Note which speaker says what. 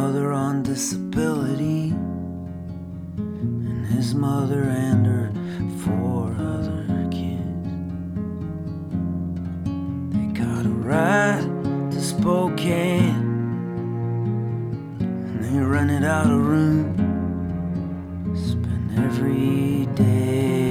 Speaker 1: mother on disability, and his mother and her 4 other kids. They got a ride to Spokane, they rented out a room, spent every day